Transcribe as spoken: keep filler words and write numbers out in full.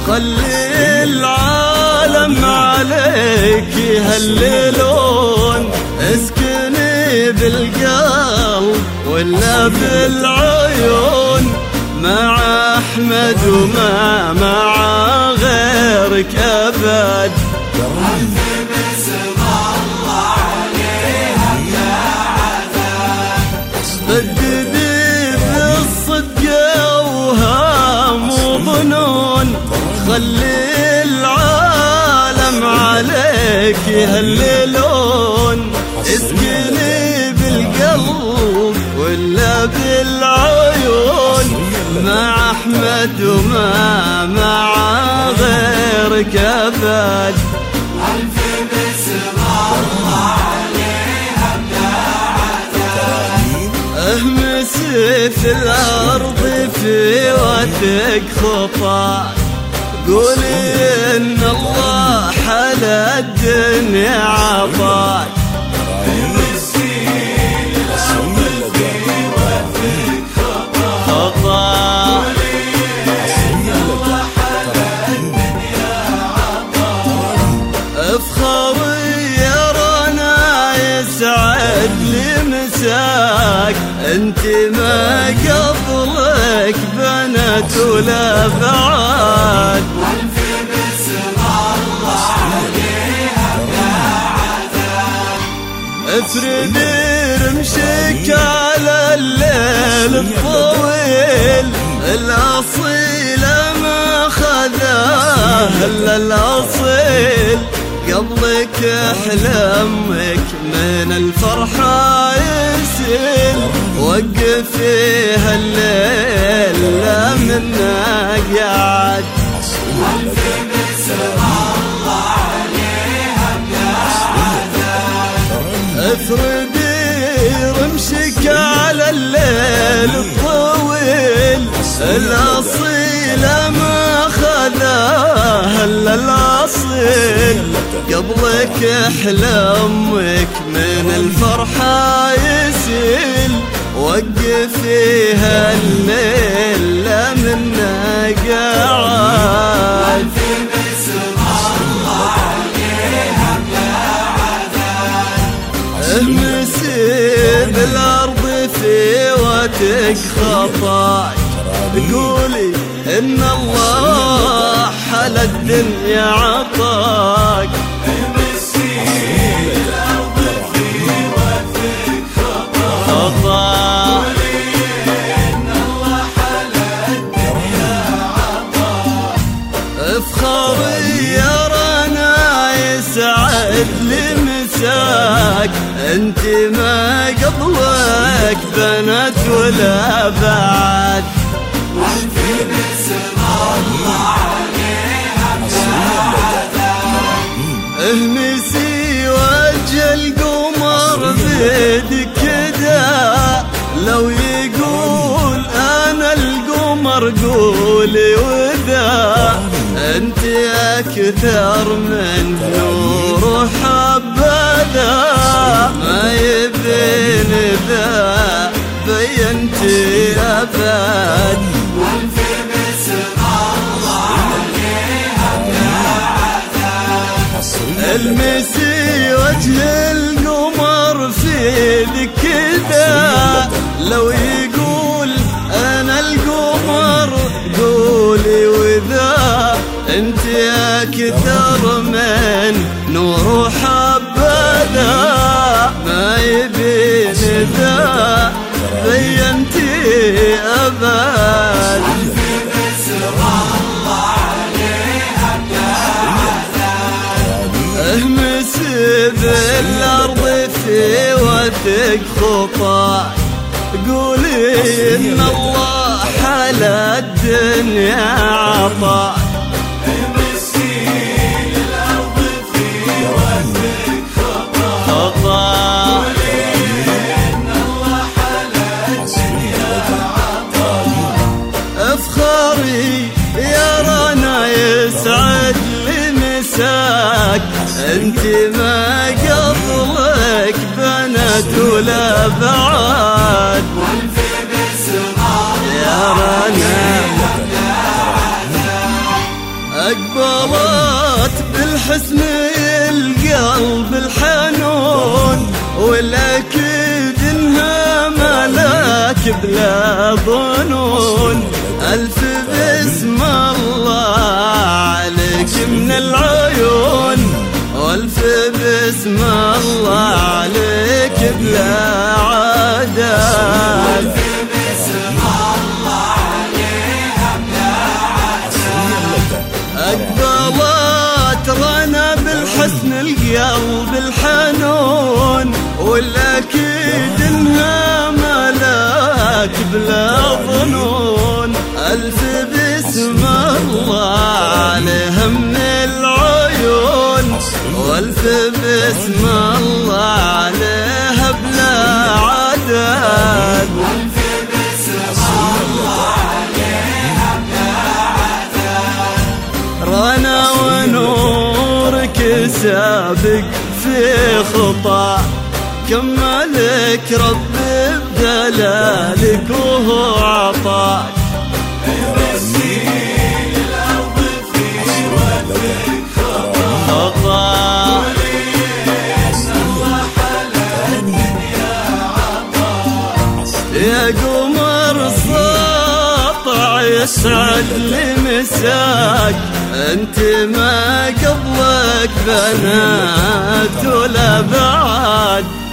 خلي العالم عليك يهللون، اسكني بالقلب ولا بالعيون، مع أحمد وما مع غيرك أبد. بددي بالصدق وهام وظنون، خلي العالم عليك يهللون، اسكني بالقلب ولا بالعيون، مع أحمد وما مع غيرك أبد. ألف بسم الله عليها بلعذاب، اهمسي في الأرض في وثق خطاك، قولي إن الله حلا الدنيا عطاك. سعد لمساك انت ما قبلك بنات ولا بعد. ألف بسم الله عليها بلعذاب، افردي رمشك على الليل الطويل، الأصيل ما خذاه الا الأصيل، قبلك احلامك من الفرحة يسيل، وقف فيها الليل لا منا قعد. ألف بسم الله عليها بلعذاب، افردي رمشك على الليل الطويل، الأصيل ما خذاه الا الأصيل، قبلك احلامك من الفرحة يسيل، وقف فيها الليل لا منا قعد. ألف بسم الله عليها بلعذاب، اهمسي بالأرض في وثق خطاك، قولي إن الله حلا الدنيا عطاك. امسي الأرض في وثق خطاك، قولي إن الله حلا الدنيا عطاك. افخري يا رنا يسعد لمساك، انت ما قبلك بنات ولا بعد. ألف بسم الله عليها بلعذاب، اهمسي وجه القمر بيدك كدا، لو يقول انا القمر قولي وذا، انت اكثر من نور وحبذا، ما يبين ذا بينتي ابد. ألف بسم الله عليها بلعذاب، المسي وجه القمر في ذكدا، لو يقول انا القمر قولي وذا، انت اكثر من نور وحبذا، ما يبين ذا بينتي ابد. ألف بسم الله عليها بلعذاب، اهمسي بالارض في وثق خطاك، قولي ان الله حلا الدنيا عطاك. امسي الأرض في وثق خطاك، قولي إن الله حلا الدنيا عطاك. افخاري يا رنا يسعد لمساك، انت ما قبلك بنات ولا بعد. ألف بسم الله يا رنا أقبلت بالحسن القلب الحنون، والأكيد إنها ملاك بلا ظنون. ألف بسم الله عليك من العيون، والف بسم الله عليك بلا عدد. أقبلت رنا بالحسن القلب الحنون، والأكيد إنها ملاك بلا ظنون. ألف بسم الله عليها من العيون، والف بسم الله عليها بلا عدد. رنا ونورك سابق في خطى، كملك ربي بدلالك وهو عطاك. مسكين الأرض في وقتك خطا، ولين الله حلال الدنيا عطا. يا قمر ساطع يسعد لمساك، انت ما قبلك بنات ولا بعد.